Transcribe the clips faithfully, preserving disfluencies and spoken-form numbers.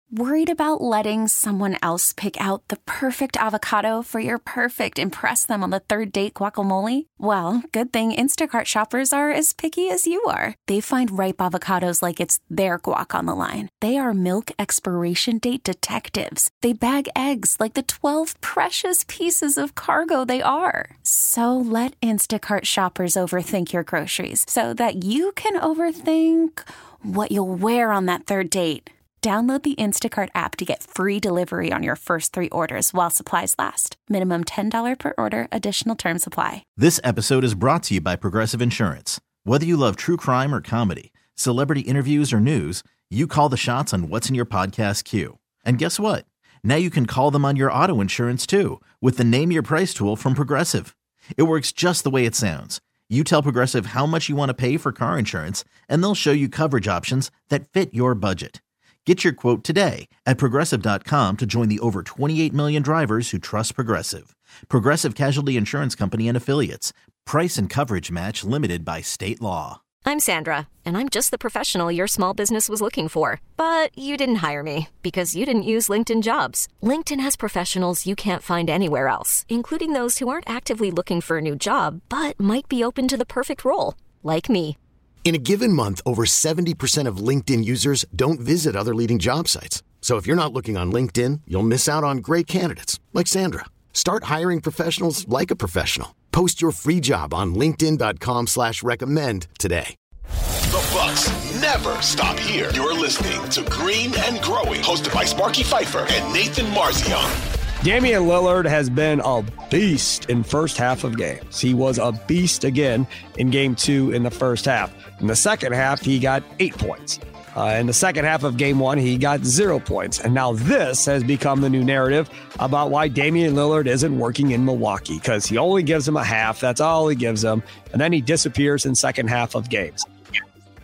Worried about letting someone else pick out the perfect avocado for your perfect impress them on the third date guacamole? Well, good thing Instacart shoppers are as picky as you are. They find ripe avocados like it's their guac on the line. They are milk expiration date detectives. They bag eggs like the twelve precious pieces of cargo they are. So let Instacart shoppers overthink your groceries so that you can overthink what you'll wear on that third date. Download the Instacart app to get free delivery on your first three orders while supplies last. Minimum ten dollars per order. Additional terms apply. This episode is brought to you by Progressive Insurance. Whether you love true crime or comedy, celebrity interviews or news, you call the shots on what's in your podcast queue. And guess what? Now you can call them on your auto insurance too with the Name Your Price tool from Progressive. It works just the way it sounds. You tell Progressive how much you want to pay for car insurance, and they'll show you coverage options that fit your budget. Get your quote today at Progressive dot com to join the over twenty-eight million drivers who trust Progressive. Progressive Casualty Insurance Company and Affiliates. Price and coverage match limited by state law. I'm Sandra, and I'm just the professional your small business was looking for. But you didn't hire me because you didn't use LinkedIn Jobs. LinkedIn has professionals you can't find anywhere else, including those who aren't actively looking for a new job, but might be open to the perfect role, like me. In a given month, over seventy percent of LinkedIn users don't visit other leading job sites. So if you're not looking on LinkedIn, you'll miss out on great candidates like Sandra. Start hiring professionals like a professional. Post your free job on linkedin dot com slash recommend today. The Bucks never stop here. You're listening to Green and Growing, hosted by Sparky Pfeiffer and Nathan Marzion. Damian Lillard has been a beast in first half of games. He was a beast again in game two in the first half. In the second half, he got eight points. Uh, in the second half of game one, he got zero points. And now this has become the new narrative about why Damian Lillard isn't working in Milwaukee, because he only gives him a half. That's all he gives him. And then he disappears in second half of games. H-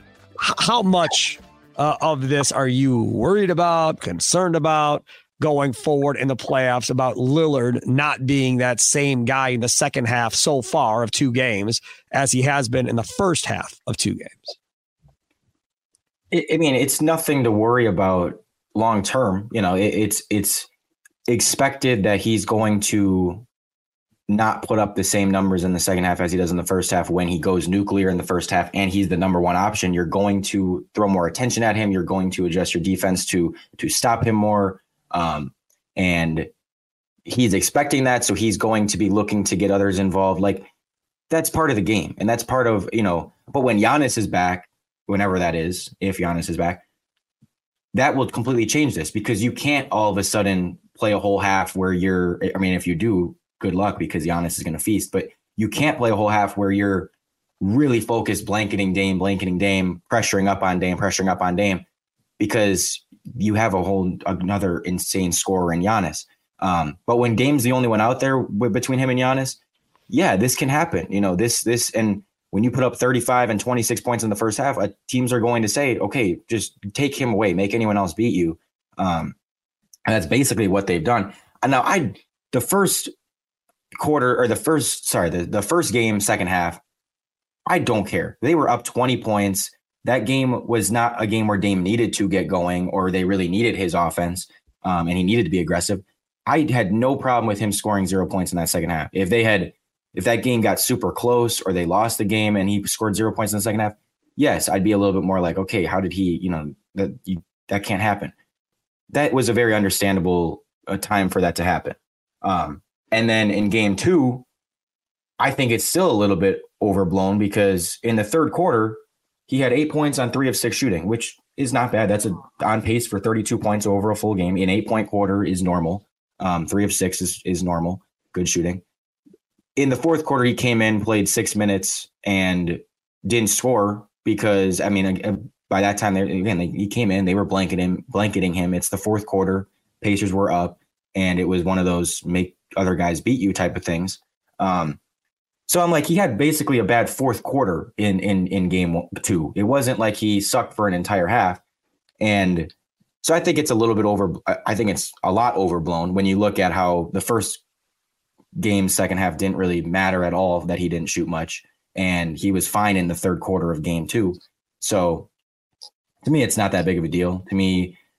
how much uh, of this are you worried about, concerned about, going forward in the playoffs, about Lillard not being that same guy in the second half so far of two games as he has been in the first half of two games? I mean, it's nothing to worry about long term. You know, it, it's it's expected that he's going to not put up the same numbers in the second half as he does in the first half when he goes nuclear in the first half and he's the number one option. You're going to throw more attention at him. You're going to adjust your defense to to stop him more. Um, and he's expecting that. So he's going to be looking to get others involved. Like, that's part of the game. And that's part of, you know, but when Giannis is back, whenever that is, if Giannis is back, that will completely change this, because you can't all of a sudden play a whole half where you're, I mean, if you do, good luck, because Giannis is going to feast, but you can't play a whole half where you're really focused, blanketing Dame, blanketing Dame, pressuring up on Dame, pressuring up on Dame, because you have a whole another insane scorer in Giannis. Um, but when Dame's the only one out there w- between him and Giannis, yeah, this can happen. You know, this, this, and when you put up thirty-five and twenty-six points in the first half, uh, teams are going to say, okay, just take him away, make anyone else beat you. Um, and that's basically what they've done. And now I, the first quarter or the first, sorry, the, the first game, second half, I don't care. They were up twenty points. That game was not a game where Dame needed to get going or they really needed his offense, um, and he needed to be aggressive. I had no problem with him scoring zero points in that second half. If they had, if that game got super close or they lost the game and he scored zero points in the second half, yes, I'd be a little bit more like, okay, how did he, you know, that you, that can't happen. That was a very understandable uh, time for that to happen. Um, and then in game two, I think it's still a little bit overblown, because in the third quarter, he had eight points on three of six shooting, which is not bad. That's a, on pace for thirty-two points over a full game. An eight-point quarter is normal. Um, three of six is, is normal. Good shooting. In the fourth quarter, he came in, played six minutes, and didn't score because, I mean, by that time, they, again, they, he came in, they were blanketing, blanketing him. It's the fourth quarter. Pacers were up, and it was one of those make other guys beat you type of things. Um, So I'm like, he had basically a bad fourth quarter in, in, in game one, two. It wasn't like he sucked for an entire half. And so I think it's a little bit over. I think it's a lot overblown when you look at how the first game, second half didn't really matter at all, that he didn't shoot much. And he was fine in the third quarter of game two. So to me, it's not that big of a deal. To me,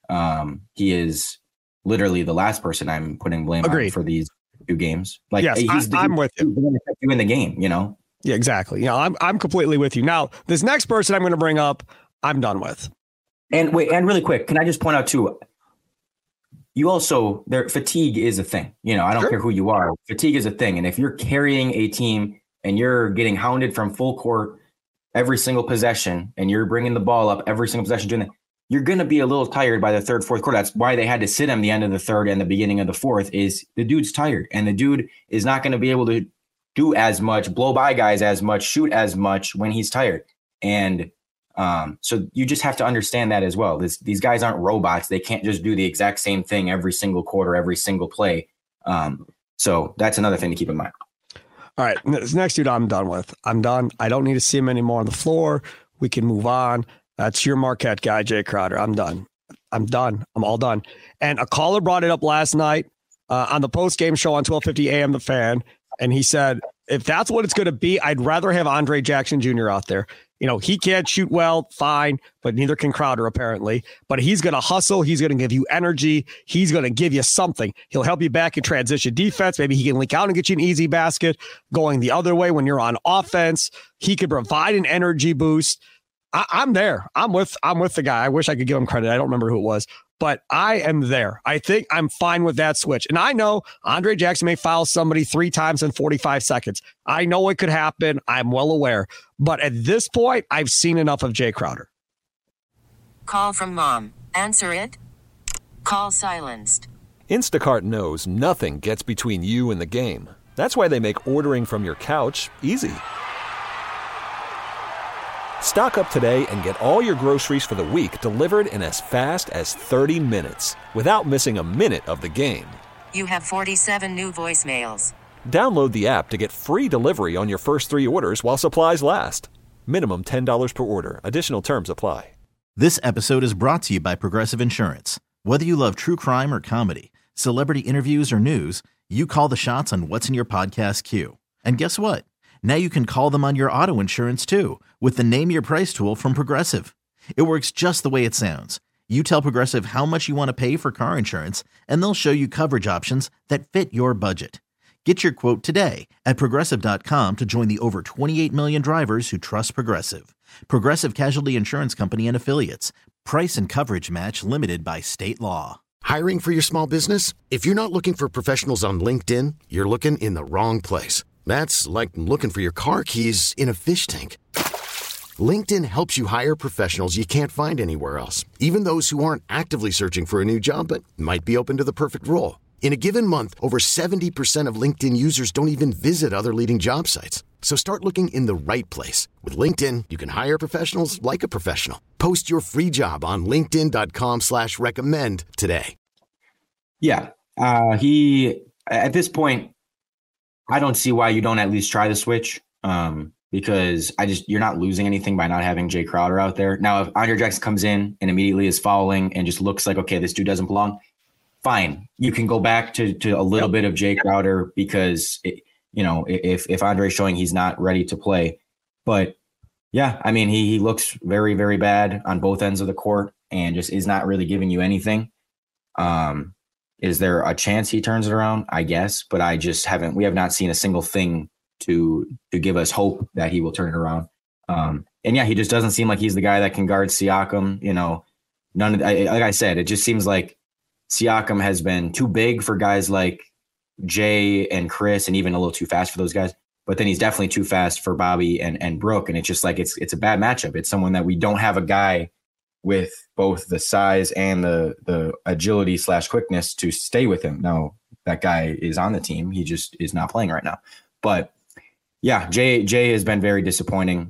um, he is literally the last person I'm putting blame Agreed. on for these two games. Like, yes, he's, I, I'm he's, with you. He's the one that kept you in the game, you know? Yeah, exactly. You know, I'm I'm completely with you. Now, this next person I'm going to bring up, I'm done with. And wait, and really quick, can I just point out too? You also there fatigue is a thing. You know, I don't sure. care who you are. Fatigue is a thing, and if you're carrying a team and you're getting hounded from full court every single possession, and you're bringing the ball up every single possession, doing that, you're going to be a little tired by the third, fourth quarter. That's why they had to sit him the end of the third and the beginning of the fourth. Is the dude's tired, and the dude is not going to be able to do as much, blow by guys as much, shoot as much when he's tired. And um, so you just have to understand that as well. This, these guys aren't robots. They can't just do the exact same thing every single quarter, every single play. Um, so that's another thing to keep in mind. All right. This next dude I'm done with. I'm done. I don't need to see him anymore on the floor. We can move on. That's your Marquette guy, Jay Crowder. I'm done. I'm done. I'm all done. And a caller brought it up last night uh, on the post-game show on twelve fifty A M The Fan. And he said, if that's what it's going to be, I'd rather have Andre Jackson Junior out there. You know, he can't shoot well, fine, but neither can Crowder apparently. But he's going to hustle. He's going to give you energy. He's going to give you something. He'll help you back in transition defense. Maybe he can link out and get you an easy basket going the other way when you're on offense. He could provide an energy boost. I, I'm there. I'm with I'm with the guy. I wish I could give him credit. I don't remember who it was, but I am there. I think I'm fine with that switch. And I know Andre Jackson may foul somebody three times in forty-five seconds. I know it could happen. I'm well aware. But at this point, I've seen enough of Jay Crowder. Call from mom. Answer it. Call silenced. Instacart knows nothing gets between you and the game. That's why they make ordering from your couch easy. Stock up today and get all your groceries for the week delivered in as fast as thirty minutes without missing a minute of the game. You have forty-seven new voicemails. Download the app to get free delivery on your first three orders while supplies last. Minimum ten dollars per order. Additional terms apply. This episode is brought to you by Progressive Insurance. Whether you love true crime or comedy, celebrity interviews or news, you call the shots on what's in your podcast queue. And guess what? Now you can call them on your auto insurance too with the Name Your Price tool from Progressive. It works just the way it sounds. You tell Progressive how much you want to pay for car insurance, and they'll show you coverage options that fit your budget. Get your quote today at Progressive dot com to join the over twenty-eight million drivers who trust Progressive. Progressive Casualty Insurance Company and Affiliates. Price and coverage match limited by state law. Hiring for your small business? If you're not looking for professionals on LinkedIn, you're looking in the wrong place. That's like looking for your car keys in a fish tank. LinkedIn helps you hire professionals you can't find anywhere else, even those who aren't actively searching for a new job but might be open to the perfect role. In a given month, over seventy percent of LinkedIn users don't even visit other leading job sites. So start looking in the right place. With LinkedIn, you can hire professionals like a professional. Post your free job on linkedin dot com slash recommend today. Yeah, uh, he, at this point, I don't see why you don't at least try the switch, um, because I just you're not losing anything by not having Jay Crowder out there. Now, if Andre Jackson comes in and immediately is fouling and just looks like, okay, this dude doesn't belong, fine. You can go back to to a little yep. bit of Jay Crowder because, it, you know, if if Andre's showing he's not ready to play. But, yeah, I mean, he he looks very, very bad on both ends of the court and just is not really giving you anything. Um Is there a chance he turns it around? I guess, but I just haven't. We have not seen a single thing to to give us hope that he will turn it around. Um, and yeah, he just doesn't seem like he's the guy that can guard Siakam. You know, none of I, like I said, it just seems like Siakam has been too big for guys like Jay and Chris, and even a little too fast for those guys. But then he's definitely too fast for Bobby and and Brooke, and it's just like it's it's a bad matchup. It's someone that we don't have a guy with both the size and the the agility slash quickness to stay with him. Now that guy is on the team. He just is not playing right now. But yeah, Jay, Jay has been very disappointing.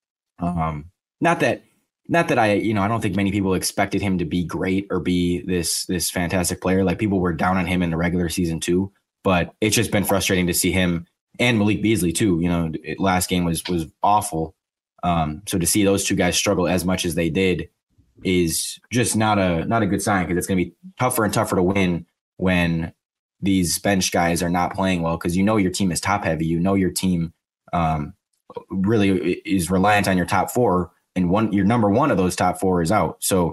Um, not that, not that I, you know, I don't think many people expected him to be great or be this, this fantastic player. Like people were down on him in the regular season too, but it's just been frustrating to see him and Malik Beasley too. You know, it, last game was, was awful. Um, so to see those two guys struggle as much as they did is just not a, not a good sign, because it's going to be tougher and tougher to win when these bench guys are not playing well. Cause you know, your team is top heavy. You know, your team um, really is reliant on your top four, and one, your number one of those top four is out. So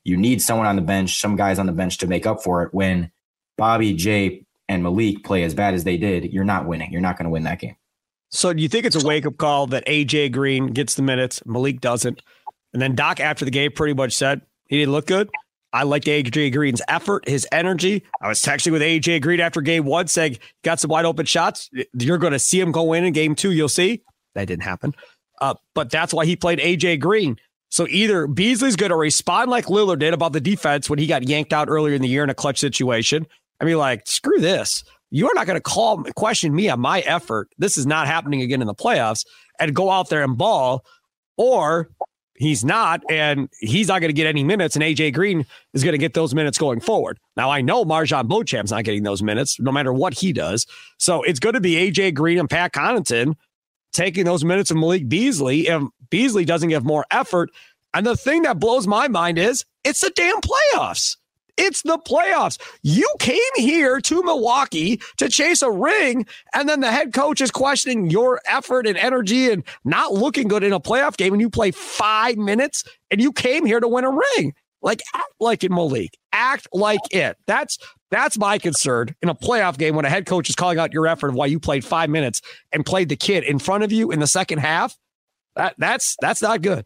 you need someone on the bench, some guys on the bench to make up for it. When Bobby, Jay, and Malik play as bad as they did, you're not winning. You're not going to win that game. So do you think it's a wake-up call that A J Green gets the minutes, Malik doesn't? And then Doc, after the game, pretty much said he didn't look good. I liked A J Green's effort, his energy. I was texting with A J Green after game one saying, got some wide open shots. You're going to see him go in in game two. You'll see. That didn't happen. Uh, but that's why he played A J Green. So either Beasley's going to respond like Lillard did about the defense when he got yanked out earlier in the year in a clutch situation. I mean, like, screw this. You're not going to call question me on my effort. This is not happening again in the playoffs, and go out there and ball. Or he's not, and he's not going to get any minutes, and A J Green is going to get those minutes going forward. Now, I know Marjon Beauchamp's not getting those minutes, no matter what he does. So it's going to be A J Green and Pat Connaughton taking those minutes of Malik Beasley, and Beasley doesn't give more effort. And the thing that blows my mind is it's the damn playoffs. It's the playoffs. You came here to Milwaukee to chase a ring, and then the head coach is questioning your effort and energy and not looking good in a playoff game, and you play five minutes, and you came here to win a ring. Like, act like it, Malik. Act like it. That's that's my concern in a playoff game when a head coach is calling out your effort of why you played five minutes and played the kid in front of you in the second half. That that's that's not good.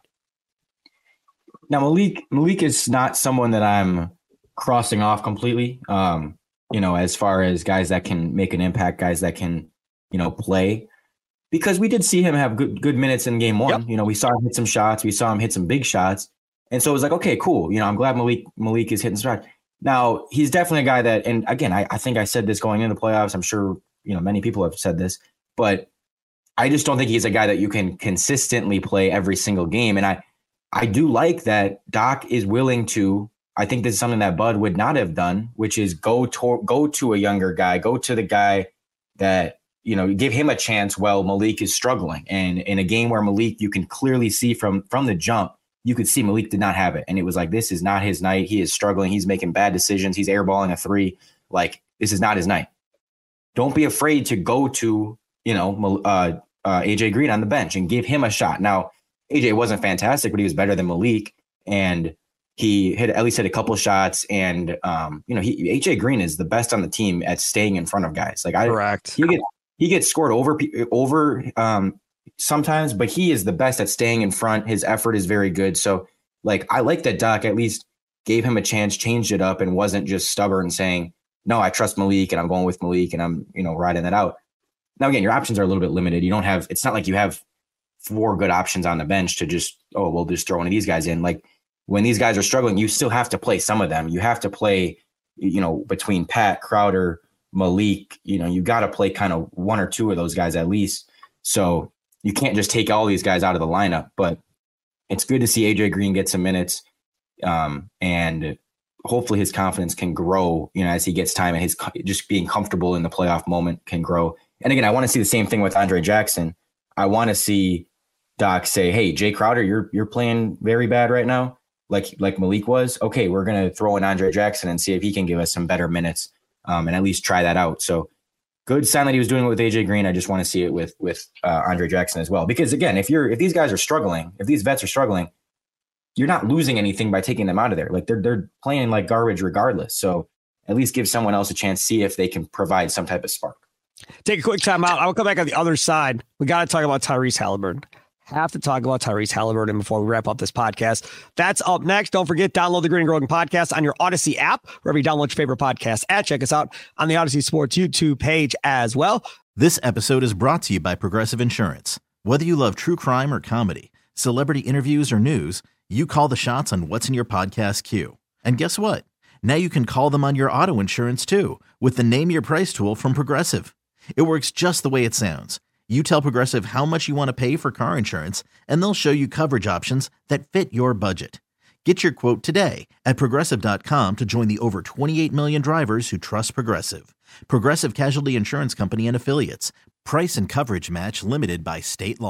Now, Malik Malik is not someone that I'm crossing off completely, um, you know, as far as guys that can make an impact, guys that can, you know, play, because we did see him have good good minutes in game one. Yep. You know, we saw him hit some shots. We saw him hit some big shots. And so it was like, okay, cool. You know, I'm glad Malik Malik is hitting shots. Now, he's definitely a guy that, and again, I, I think I said this going into the playoffs. I'm sure, you know, many people have said this, but I just don't think he's a guy that you can consistently play every single game. And I, I do like that Doc is willing to, I think this is something that Bud would not have done, which is go to go to a younger guy, go to the guy that, you know, give him a chance while Malik is struggling. And in a game where Malik, you can clearly see from from the jump, you could see Malik did not have it. And it was like, this is not his night. He is struggling. He's making bad decisions. He's airballing a three. Like, this is not his night. Don't be afraid to go to, you know, uh, uh, A J Green on the bench and give him a shot. Now, A J wasn't fantastic, but he was better than Malik. And he hit at least hit a couple shots, and um, you know, he A J Green is the best on the team at staying in front of guys. Like I, correct. He gets he gets scored over over um, sometimes, but he is the best at staying in front. His effort is very good. So, like, I like that Doc at least gave him a chance, changed it up, and wasn't just stubborn saying, "No, I trust Malik, and I'm going with Malik, and I'm you know riding that out." Now, again, your options are a little bit limited. You don't have. It's not like you have four good options on the bench to just oh, we'll just throw one of these guys in. Like, when these guys are struggling, you still have to play some of them. You have to play, you know, between Pat, Crowder, Malik, you know, you got to play kind of one or two of those guys at least. So you can't just take all these guys out of the lineup, but it's good to see A J Green get some minutes. Um, and hopefully his confidence can grow, you know, as he gets time, and his just being comfortable in the playoff moment can grow. And again, I want to see the same thing with Andre Jackson. I want to see Doc say, hey, Jay Crowder, you're, you're playing very bad right now. Like like Malik was, okay, we're going to throw in Andre Jackson and see if he can give us some better minutes, um, and at least try that out. So good sign that he was doing it with A J Green. I just want to see it with with uh, Andre Jackson as well. Because, again, if you're if these guys are struggling, if these vets are struggling, you're not losing anything by taking them out of there. Like, they're they're playing like garbage regardless. So at least give someone else a chance, see if they can provide some type of spark. Take a quick time out. I'll come back on the other side. We got to talk about Tyrese Halliburton. Have to talk about Tyrese Halliburton before we wrap up this podcast. That's up next. Don't forget, download the Green and Growing podcast on your Odyssey app, wherever you download your favorite podcast at. Check us out on the Odyssey Sports YouTube page as well. This episode is brought to you by Progressive Insurance. Whether you love true crime or comedy, celebrity interviews or news, you call the shots on what's in your podcast queue. And guess what? Now you can call them on your auto insurance too, with the Name Your Price tool from Progressive. It works just the way it sounds. You tell Progressive how much you want to pay for car insurance, and they'll show you coverage options that fit your budget. Get your quote today at Progressive dot com to join the over twenty-eight million drivers who trust Progressive. Progressive Casualty Insurance Company and Affiliates. Price and coverage match limited by state law.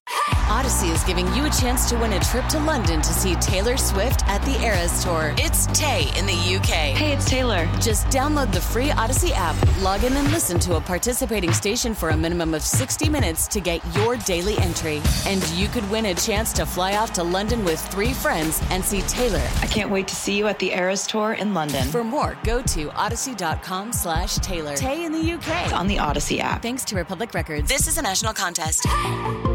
Odyssey is giving you a chance to win a trip to London to see Taylor Swift at the Eras Tour. It's Tay in the U K. Hey, it's Taylor. Just download the free Odyssey app, log in and listen to a participating station for a minimum of sixty minutes to get your daily entry. And you could win a chance to fly off to London with three friends and see Taylor. I can't wait to see you at the Eras Tour in London. For more, go to odyssey.com slash Taylor. Tay in the U K. It's on the Odyssey app. Thanks to Republic Records. This is a national contest.